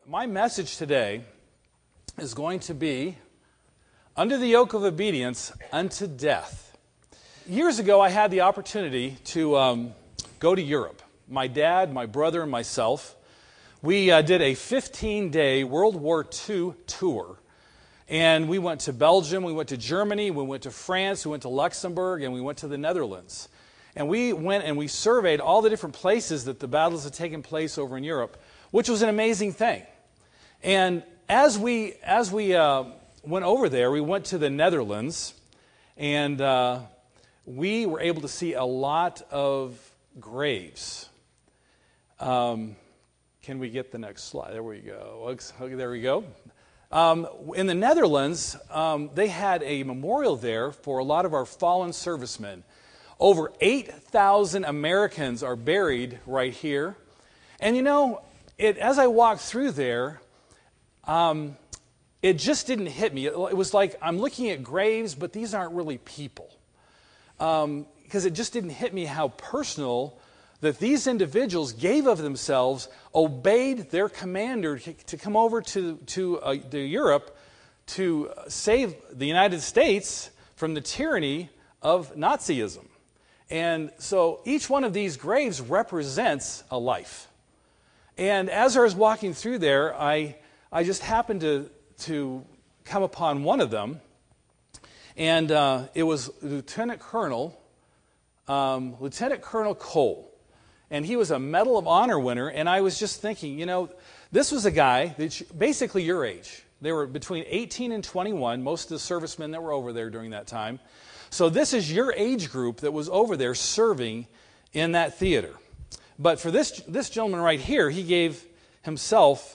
My message today is going to be under the yoke of obedience unto death. Years ago, I had the opportunity to go to Europe. My dad, my brother, and myself, we did a 15-day World War II tour. And we went to Belgium, we went to Germany, we went to France, we went to Luxembourg, and we went to the Netherlands. And we went and we surveyed all the different places that the battles had taken place over in Europe, which was an amazing thing. And as we went over there, we went to the Netherlands, and we were able to see a lot of graves. Can we get the next slide? There we go. Okay, there we go. In the Netherlands, they had a memorial there for a lot of our fallen servicemen. Over 8,000 Americans are buried right here. And you know, as I walked through there, it just didn't hit me. It was like I'm looking at graves, but these aren't really people. Because it just didn't hit me how personal that these individuals gave of themselves, obeyed their commander to come over to Europe to save the United States from the tyranny of Nazism. And so each one of these graves represents a life. And as I was walking through there, I just happened to come upon one of them, and it was Lieutenant Colonel Cole. And he was a Medal of Honor winner, and I was just thinking, you know, this was a guy that's basically your age. They were between 18 and 21, most of the servicemen that were over there during that time. So this is your age group that was over there serving in that theater. But for this gentleman right here, he gave himself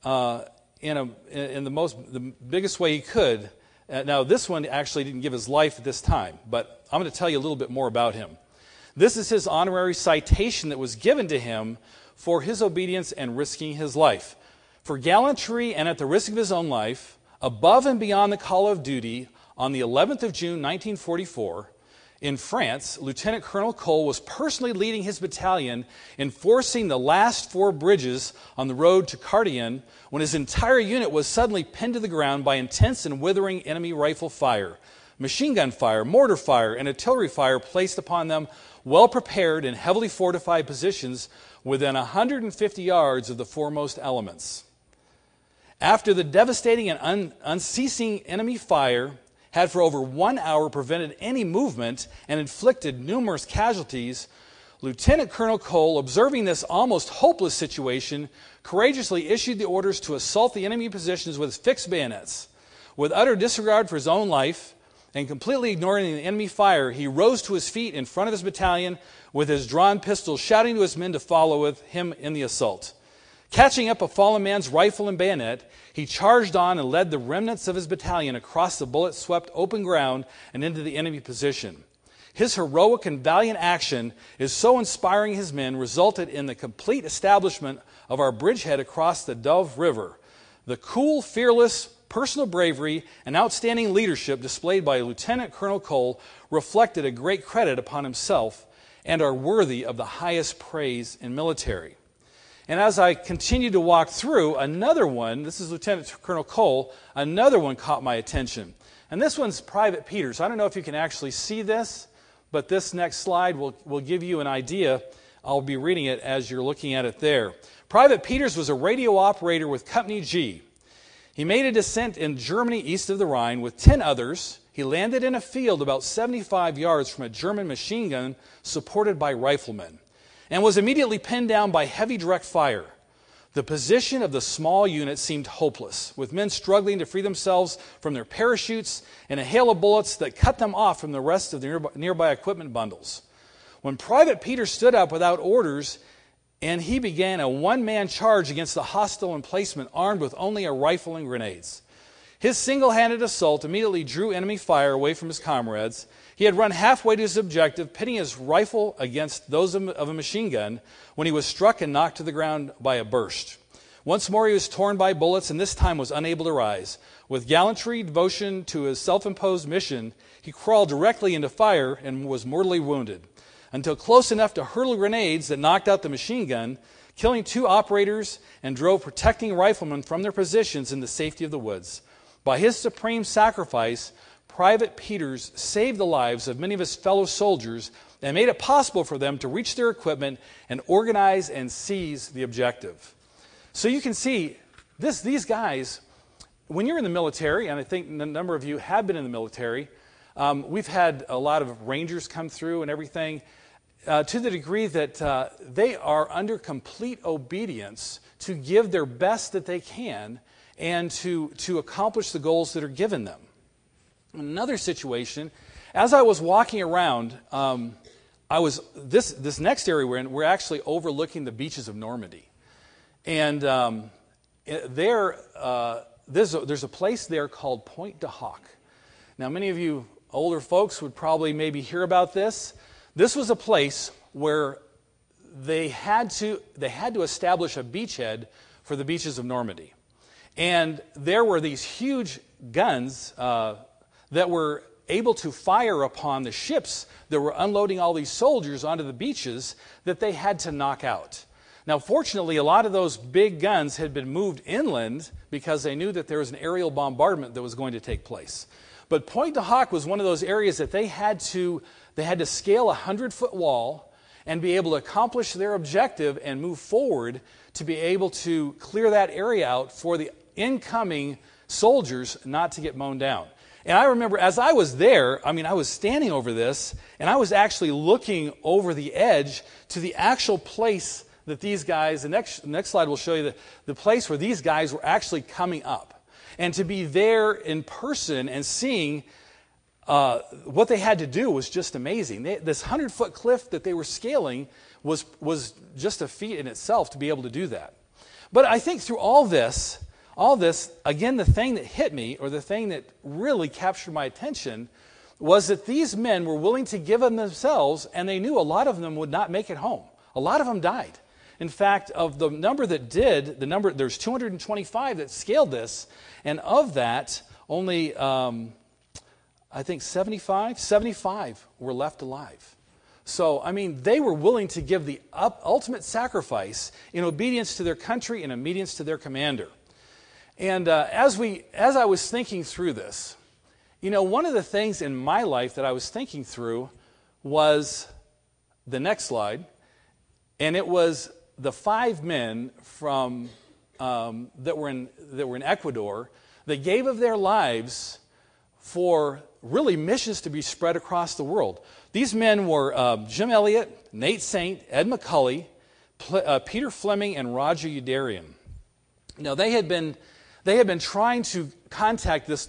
in the biggest way he could. Now, this one actually didn't give his life at this time, but I'm going to tell you a little bit more about him. This is his honorary citation that was given to him for his obedience and risking his life. For gallantry and at the risk of his own life, above and beyond the call of duty, on the 11th of June, 1944, in France, Lieutenant Colonel Cole was personally leading his battalion in forcing the last 4 bridges on the road to Cardigan when his entire unit was suddenly pinned to the ground by intense and withering enemy rifle fire, machine gun fire, mortar fire, and artillery fire placed upon them, well prepared in heavily fortified positions within 150 yards of the foremost elements. After the devastating and unceasing enemy fire had for over 1 hour prevented any movement and inflicted numerous casualties, Lieutenant Colonel Cole, observing this almost hopeless situation, courageously issued the orders to assault the enemy positions with fixed bayonets. With utter disregard for his own life and completely ignoring the enemy fire, he rose to his feet in front of his battalion with his drawn pistol, shouting to his men to follow with him in the assault. Catching up a fallen man's rifle and bayonet, he charged on and led the remnants of his battalion across the bullet-swept open ground and into the enemy position. His heroic and valiant action is so inspiring his men resulted in the complete establishment of our bridgehead across the Dove River. The cool, fearless, personal bravery and outstanding leadership displayed by Lieutenant Colonel Cole reflected a great credit upon himself and are worthy of the highest praise in military. And as I continued to walk through, another one, this is Lieutenant Colonel Cole, another one caught my attention. And this one's Private Peters. I don't know if you can actually see this, but this next slide will give you an idea. I'll be reading it as you're looking at it there. Private Peters was a radio operator with Company G. He made a descent in Germany east of the Rhine with 10 others. He landed in a field about 75 yards from a German machine gun supported by riflemen, and was immediately pinned down by heavy direct fire. The position of the small unit seemed hopeless, with men struggling to free themselves from their parachutes and a hail of bullets that cut them off from the rest of the nearby equipment bundles. When Private Peters stood up without orders, and he began a one-man charge against the hostile emplacement armed with only a rifle and grenades. His single-handed assault immediately drew enemy fire away from his comrades. He had run halfway to his objective, pitting his rifle against those of a machine gun, when he was struck and knocked to the ground by a burst. Once more he was torn by bullets, and this time was unable to rise. With gallantry, devotion to his self-imposed mission, he crawled directly into fire and was mortally wounded, until close enough to hurl grenades that knocked out the machine gun, killing 2 operators, and drove protecting riflemen from their positions in the safety of the woods. By his supreme sacrifice, Private Peters saved the lives of many of his fellow soldiers and made it possible for them to reach their equipment and organize and seize the objective. So you can see these guys, when you're in the military, and I think a number of you have been in the military, we've had a lot of Rangers come through and everything, to the degree that they are under complete obedience to give their best that they can and to accomplish the goals that are given them. In another situation, as I was walking around, this next area we're in, we're actually overlooking the beaches of Normandy. And there's a place there called Pointe du Hoc. Now, many of you older folks would probably maybe hear about this. This was a place where they had to establish a beachhead for the beaches of Normandy. And there were these huge guns that were able to fire upon the ships that were unloading all these soldiers onto the beaches that they had to knock out. Now, fortunately, a lot of those big guns had been moved inland because they knew that there was an aerial bombardment that was going to take place. But Pointe du Hoc was one of those areas that they had to scale a 100-foot wall and be able to accomplish their objective and move forward to be able to clear that area out for the incoming soldiers not to get mown down. And I remember as I was there, I was standing over this, and I was actually looking over the edge to the actual place that these guys, the next slide will show you the place where these guys were actually coming up. And to be there in person and seeing what they had to do was just amazing. This 100-foot cliff that they were scaling was just a feat in itself to be able to do that. But I think through all this, again, the thing that hit me, or the thing that really captured my attention, was that these men were willing to give of themselves, and they knew a lot of them would not make it home. A lot of them died. In fact, of the number that did, there's 225 that scaled this, and of that, only, I think 75 were left alive. So, they were willing to give the ultimate sacrifice in obedience to their country and obedience to their commander. And as I was thinking through this, one of the things in my life that I was thinking through was the next slide, and it was the 5 men from that were in Ecuador that gave of their lives for really missions to be spread across the world. These men were Jim Elliott, Nate Saint, Ed McCully, Peter Fleming, and Roger Youderian. Now they had been trying to contact the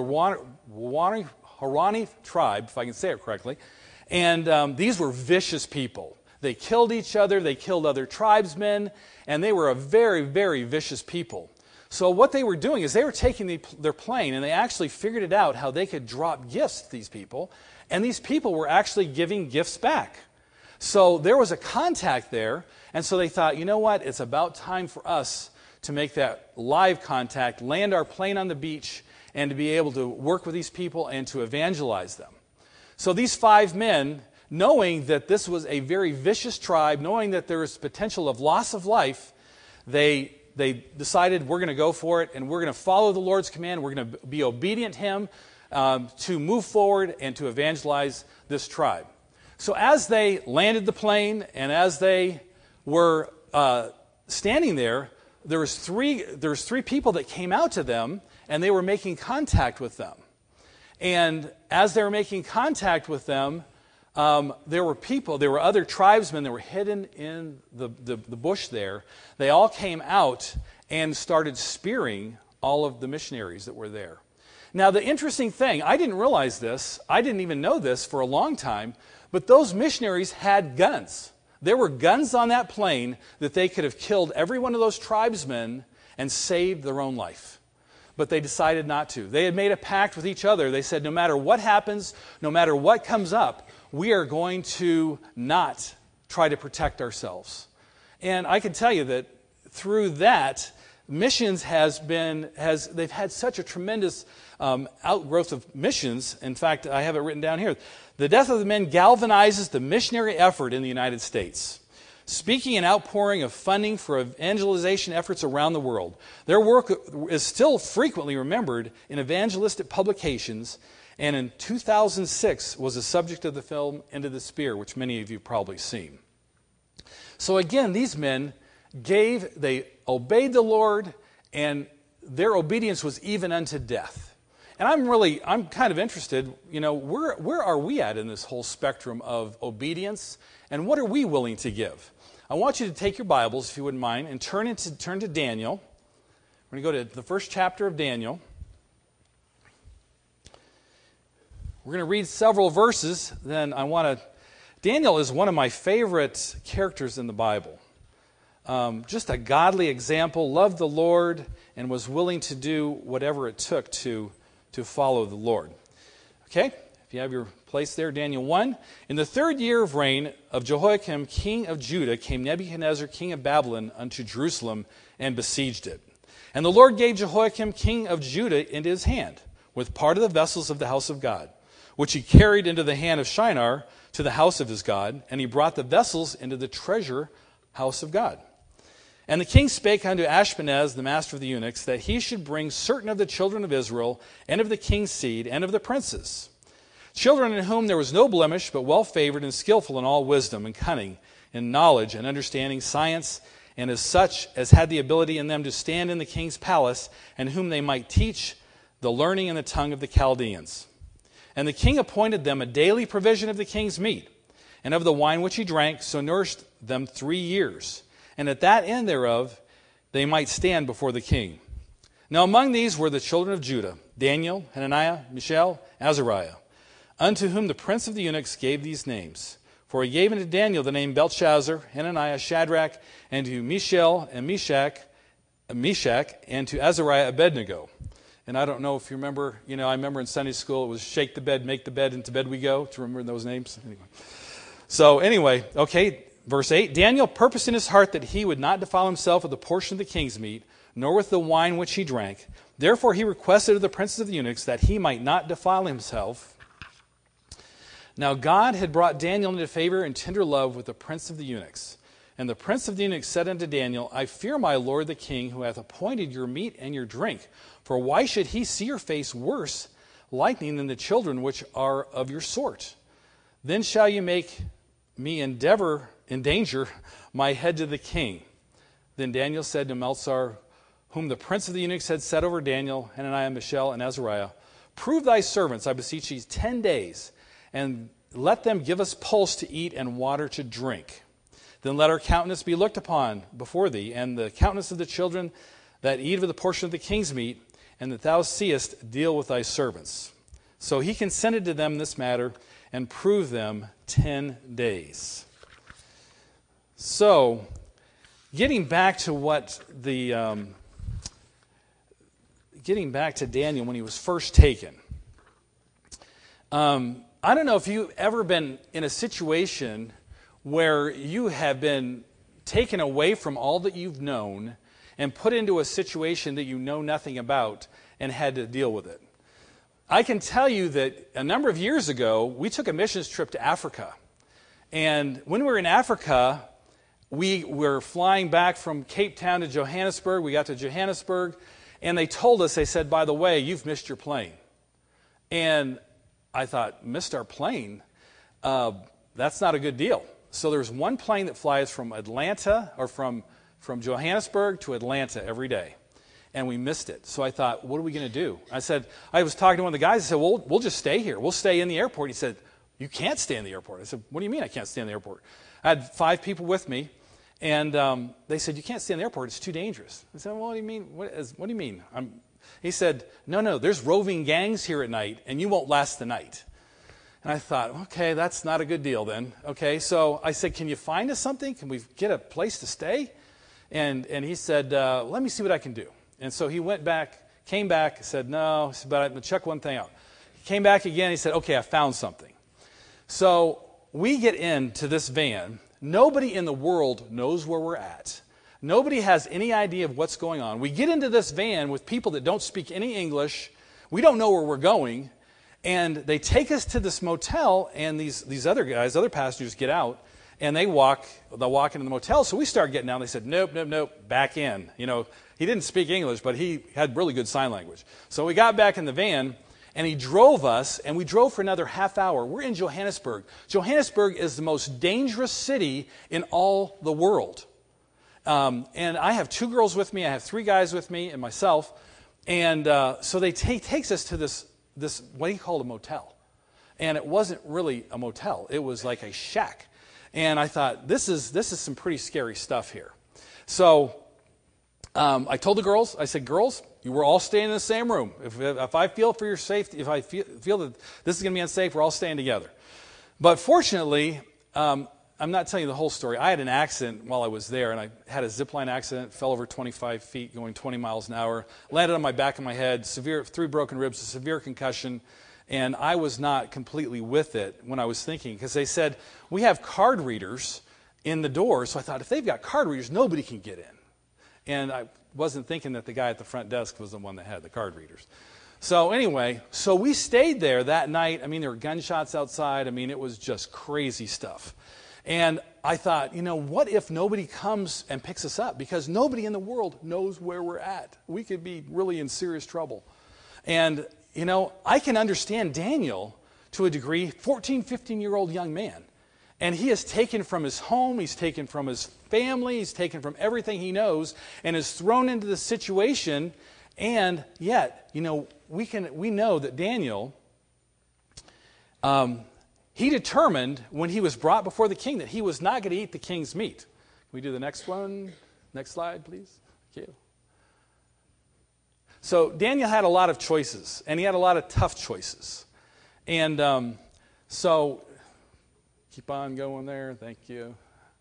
Huaorani tribe, if I can say it correctly, and these were vicious people. They killed each other, they killed other tribesmen, and they were a very, very vicious people. So what they were doing is they were taking their plane, and they actually figured it out how they could drop gifts to these people, and these people were actually giving gifts back. So there was a contact there, and so they thought, you know what, it's about time for us to make that live contact, land our plane on the beach, and to be able to work with these people and to evangelize them. So these 5 men, knowing that this was a very vicious tribe, knowing that there was potential of loss of life, they decided we're going to go for it, and we're going to follow the Lord's command. We're going to be obedient to Him to move forward and to evangelize this tribe. So as they landed the plane and as they were standing there was three people that came out to them, and they were making contact with them. And as they were making contact with them, there were other tribesmen that were hidden in the bush there. They all came out and started spearing all of the missionaries that were there. Now, the interesting thing, I didn't realize this, I didn't even know this for a long time, but those missionaries had guns. There were guns on that plane that they could have killed every one of those tribesmen and saved their own life. But they decided not to. They had made a pact with each other. They said, no matter what happens, no matter what comes up, we are going to not try to protect ourselves. And I can tell you that through that, missions they've had such a tremendous outgrowth of missions. In fact, I have it written down here. The death of the men galvanizes the missionary effort in the United States. speaking and outpouring of funding for evangelization efforts around the world. Their work is still frequently remembered in evangelistic publications, and in 2006 was the subject of the film Into the Spear, which many of you have probably seen. So again, these men they obeyed the Lord, and their obedience was even unto death. And I'm kind of interested, where are we at in this whole spectrum of obedience, and what are we willing to give? I want you to take your Bibles, if you wouldn't mind, and turn to Daniel. We're going to go to the first chapter of Daniel. We're going to read several verses. Daniel is one of my favorite characters in the Bible. Just a godly example, loved the Lord, and was willing to do whatever it took to follow the Lord. Okay, if you have your place there, Daniel 1. In the 3rd year of reign of Jehoiakim, king of Judah, came Nebuchadnezzar, king of Babylon, unto Jerusalem, and besieged it. And the Lord gave Jehoiakim, king of Judah, into his hand, with part of the vessels of the house of God, which he carried into the hand of Shinar to the house of his God, and he brought the vessels into the treasure house of God. And the king spake unto Ashpenaz, the master of the eunuchs, that he should bring certain of the children of Israel, and of the king's seed, and of the princes, children in whom there was no blemish, but well favored and skillful in all wisdom and cunning, in knowledge and understanding, science, and as such as had the ability in them to stand in the king's palace, and whom they might teach the learning and the tongue of the Chaldeans. And the king appointed them a daily provision of the king's meat, and of the wine which he drank, so nourished them 3 years. And at that end thereof they might stand before the king. Now among these were the children of Judah, Daniel, Hananiah, Mishael, Azariah, unto whom the prince of the eunuchs gave these names. For he gave unto Daniel the name Belshazzar, Hananiah, Shadrach, and to Mishael and Meshach, and to Azariah, Abednego. And I don't know if you remember, I remember in Sunday school it was shake the bed, make the bed, into bed we go. To remember those names? Anyway, okay, verse 8. Daniel purposed in his heart that he would not defile himself with the portion of the king's meat, nor with the wine which he drank. Therefore he requested of the princes of the eunuchs that he might not defile himself. Now God had brought Daniel into favor and tender love with the prince of the eunuchs. And the prince of the eunuchs said unto Daniel, I fear my lord the king, who hath appointed your meat and your drink. For why should he see your face worse lightning than the children which are of your sort? Then shall you make me endanger my head to the king. Then Daniel said to Melzar, whom the prince of the eunuchs had set over Daniel, Hananiah, Mishael, and Azariah, prove thy servants, I beseech thee, 10 days, and let them give us pulse to eat and water to drink. Then let our countenance be looked upon before thee, and the countenance of the children that eat of the portion of the king's meat, and that thou seest deal with thy servants. So he consented to them this matter, and proved them 10 days. So, getting back to Daniel when he was first taken. I don't know if you've ever been in a situation where you have been taken away from all that you've known and put into a situation that you know nothing about and had to deal with it. I can tell you that a number of years ago, we took a missions trip to Africa. And when we were in Africa, we were flying back from Cape Town to Johannesburg. We got to Johannesburg, and they said, by the way, you've missed your plane. And I thought, missed our plane? That's not a good deal. So there's one plane that flies from Atlanta, or from Johannesburg to Atlanta every day. And we missed it. So I thought, what are we going to do? I was talking to one of the guys. I said, well, we'll just stay here. We'll stay in the airport. He said, you can't stay in the airport. I said, what do you mean I can't stay in the airport? I had 5 people with me, and they said, you can't stay in the airport. It's too dangerous. I said, well, what do you mean? What do you mean? He said, no, there's roving gangs here at night, and you won't last the night. And I thought, okay, that's not a good deal then. Okay, so I said, can you find us something? Can we get a place to stay? And he said, let me see what I can do. And so he came back, said, no, but I'm going to check one thing out. He came back again, he said, okay, I found something. So we get into this van. Nobody in the world knows where we're at. Nobody has any idea of what's going on. We get into this van with people that don't speak any English. We don't know where we're going. And they take us to this motel, and these other guys, other passengers, get out. and they'll walk into the motel. So we started getting down. They said, nope, back in. He didn't speak English, but he had really good sign language. So we got back in the van, and he drove us, and we drove for another half hour. We're in Johannesburg. Johannesburg is the most dangerous city in all the world. And I have 2 girls with me. I have 3 guys with me and myself. And so they takes us to this what he called a motel. And it wasn't really a motel. It was like a shack. And I thought, this is some pretty scary stuff here. So I told the girls, I said, girls, you were all staying in the same room. If I feel for your safety, if I feel that this is going to be unsafe, we're all staying together. But fortunately, I'm not telling you the whole story. I had an accident while I was there, and I had a zipline accident, fell over 25 feet going 20 miles an hour, landed on my back and my head, 3 broken ribs, a severe concussion, and I was not completely with it when I was thinking, because they said, we have card readers in the door, so I thought, if they've got card readers, nobody can get in. And I wasn't thinking that the guy at the front desk was the one that had the card readers. So anyway, we stayed there that night. I mean, there were gunshots outside. I mean, it was just crazy stuff. And I thought, what if nobody comes and picks us up? Because nobody in the world knows where we're at. We could be really in serious trouble. And, I can understand Daniel to a degree, 14, 15-year-old young man. And he is taken from his home, he's taken from his family, he's taken from everything he knows, and is thrown into this situation. And yet, we know that Daniel, he determined when he was brought before the king that he was not going to eat the king's meat. Can we do the next one? Next slide, please. Thank you. So Daniel had a lot of choices, and he had a lot of tough choices. And so keep on going there. Thank you.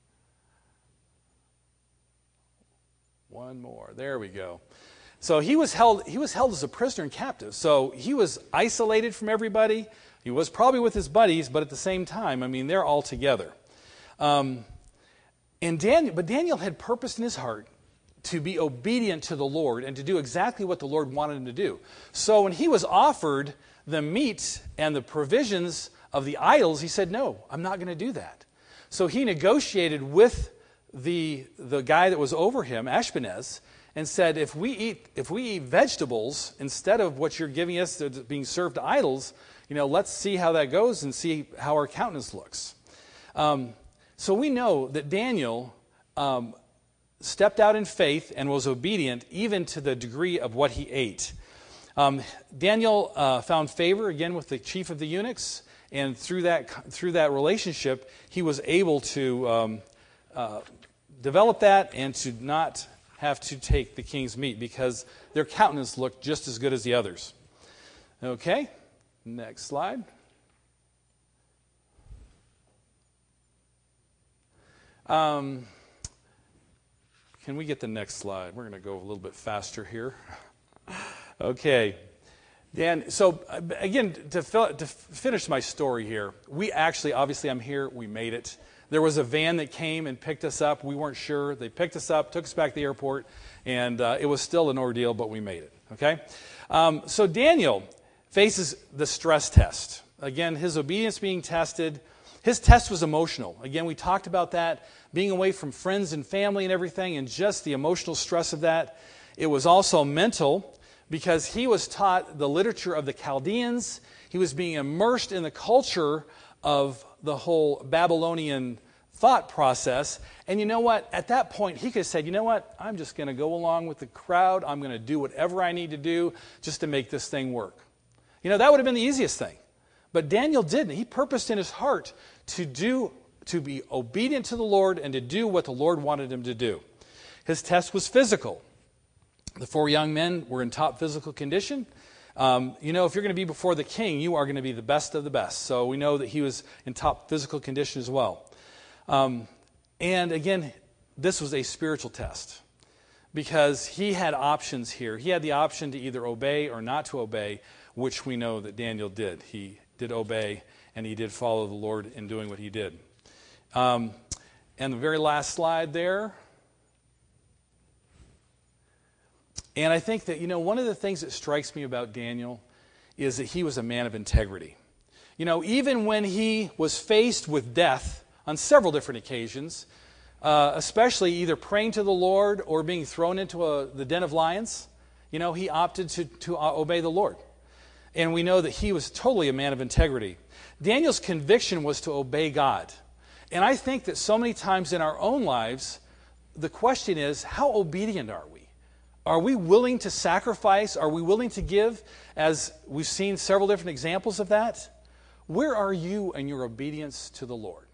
One more. There we go. So he was held as a prisoner and captive. So he was isolated from everybody. He was probably with his buddies, but at the same time, they're all together. But Daniel had purpose in his heart to be obedient to the Lord and to do exactly what the Lord wanted him to do. So when he was offered the meat and the provisions of the idols, he said, no, I'm not going to do that. So he negotiated with the guy that was over him, Ashpenaz, and said, if we eat vegetables instead of what you're giving us that's being served to idols, let's see how that goes and see how our countenance looks. So we know that Daniel stepped out in faith and was obedient even to the degree of what he ate. Daniel found favor again with the chief of the eunuchs, and through that relationship, he was able to develop that and to not have to take the king's meat because their countenance looked just as good as the others. Okay, next slide. Can we get the next slide? We're going to go a little bit faster here. Okay. Dan, so again, to finish my story here, we actually, obviously I'm here, we made it. There was a van that came and picked us up. We weren't sure. They picked us up, took us back to the airport, and it was still an ordeal, but we made it. Okay? So Daniel faces the stress test. Again, his obedience being tested. His test was emotional. Again, we talked about that, being away from friends and family and everything, and just the emotional stress of that. It was also mental, because he was taught the literature of the Chaldeans. He was being immersed in the culture of the whole Babylonian thought process. And you know what? At that point, he could have said, you know what? I'm just going to go along with the crowd. I'm going to do whatever I need to do just to make this thing work. That would have been the easiest thing. But Daniel didn't. He purposed in his heart to be obedient to the Lord and to do what the Lord wanted him to do. His test was physical. The 4 young men were in top physical condition. If you're going to be before the king, you are going to be the best of the best. So we know that he was in top physical condition as well. And again, this was a spiritual test because he had options here. He had the option to either obey or not to obey, which we know that Daniel did. He did obey, and he did follow the Lord in doing what he did. And the very last slide there. And I think that, one of the things that strikes me about Daniel is that he was a man of integrity. Even when he was faced with death on several different occasions, especially either praying to the Lord or being thrown into the den of lions. He opted to obey the Lord. And we know that he was totally a man of integrity. Daniel's conviction was to obey God. And I think that so many times in our own lives, the question is, how obedient are we? Are we willing to sacrifice? Are we willing to give? As we've seen several different examples of that. Where are you in your obedience to the Lord?